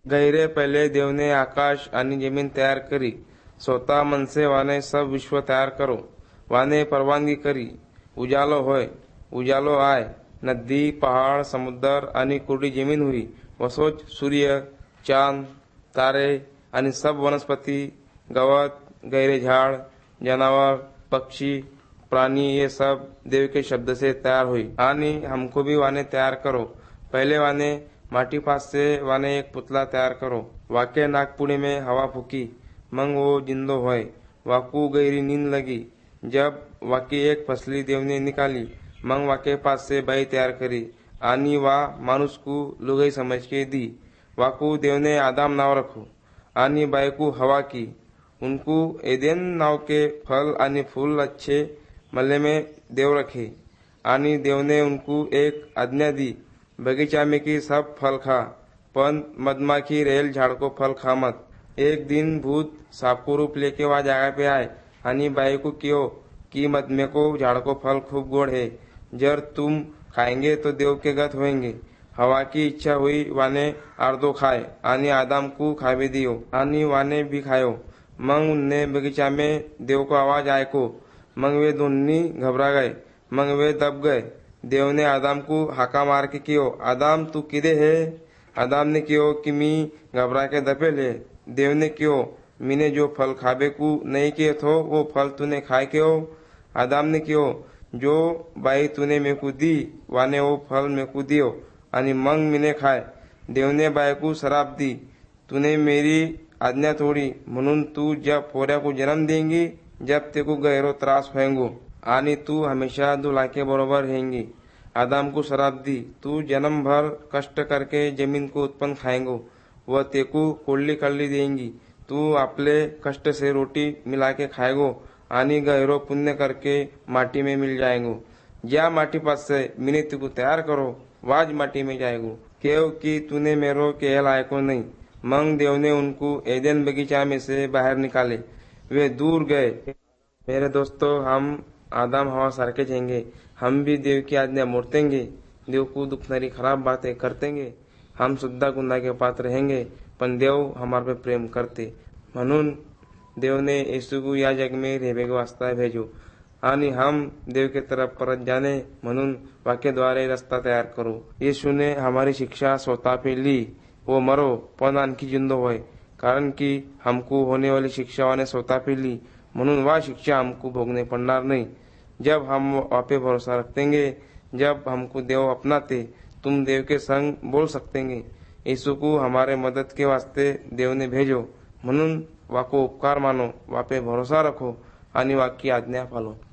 गैरे पहिले देवने आकाश आणि जमीन तयार करी, स्वतः मनसे वाने सब विश्व तयार करो. वाने परवानगी करी, उजालो होय, उजालो आय. नदी, पहाड, समुद्र आणि कोरडी जमीन हुई. वसोच सूर्य, चांद, तारे आणि सब वनस्पति, गवत, गहरे झाड़, जनावर, पक्षी, प्राणी, ये सब देव के शब्द से तयार हुई. आणि हमको भी वाने तयार करो. पहले वाने माटी पास से वाने एक पुतला तयार करो. वाके नागपुड़ी में हवा फूकी, मंग वो जिंदो होय. वाकू गहरी नींद लगी. जब वाकी एक फसली देव ने निकाली, मंग वाके पास से बाई तयार करी आणि वा मानुस को लुगाई समझ के दी. वाकू देव ने आदाम नाव रखो आणि बाई को हवा की. उनको एदेन नाव के फल आणि फूल अच्छे मल्ले में देव रखे आणि देव ने उनको एक आज्ञा दी, बगीचा में की सब फल खा, पण मधमाखी रेल झाड़ को फल खा मत. एक दिन भूत सांप को रूप लेके वहाँ जगह पे आए आणि बाई को क्यों कि मधमे को झाड़ को फल खूब गोड़ है, जर तुम खाएंगे तो देव के गत होएंगे. हवा की इच्छा हुई, वाने अर्धो खाए आणि आदाम को खा भी दियो आणि वाने भी खायो. मंग उनने बगीचा में देव को आवाज आयको. मंग वे दोनों घबरा गए, मंग वे दब गए. देव ने आदाम को हाका मार के कियो, आदाम तू किदे है. आदाम ने कियो कि मी घबरा के दपेले. देव ने कियो, मीने जो फल खाबे को नहीं किए थो वो फल तूने खाए क्यों. आदाम ने कियो, जो बाई तूने मेरे को दी वाने वो फल मेरे को दियो आणि मंग मीने खाए. देव ने बाई को शराब दी, तूने मेरी आज्ञा तोड़ी म्हणून तू जब पोऱ्या को जन्म देंगी, जब ते को गहरो त्रास होएंगो आणि तू हमेशा दुल्हा के बरोबर रहेंगी. आदाम को शराब दी, तू जन्म भर कष्ट करके जमीन को उत्पन्न खाएंगो, वह तेको कोल्ली कल्ली देंगी. तू आपले कष्ट से रोटी मिला के खाएगो आणि गहरो पुण्य करके माटी में मिल जाएंगो. ज्या माटी पास से मैंने तेको तैयार करो, वाज माटी में जाएगो. क्यों कि तूने मेरो कहल आयको नहीं. मंग देव ने उनको एदेन बगीचा में से बाहर निकाले. वे दूर गए. मेरे दोस्तों, हम आदम हवा सारखे जाएंगे. हम भी देव की आज्ञा मोड़तेंगे, देव को दुखणारी खराब बातें करतेंगे. हम सुद्धा गुन्हा के पात्र रहेंगे, पण देव हमारे पे प्रेम करते. म्हणून देव ने यीशु को या जग में रहने के वास्ते भेजो आणि हम देव के तरफ परत जाने म्हणून वाक्य द्वारे रास्ता तयार करो. यीशु ने हमारी शिक्षा स्वतः पे ली. वो मरो पण आणखी जिंदो होय, कारण कि हमको होने वाली शिक्षा ने स्वतः पे ली, म्हणून वह शिक्षा हमको भोगने पड़णार नहीं. जब हम आप पे भरोसा रखेंगे, जब हमको देव अपनाते, तुम देव के संग बोल सकेंगे. यीशु को हमारे मदद के वास्ते देव ने भेजो, म्हणून वाको उपकार मानो, वापे भरोसा रखो आणि वाकी आज्ञा पालो.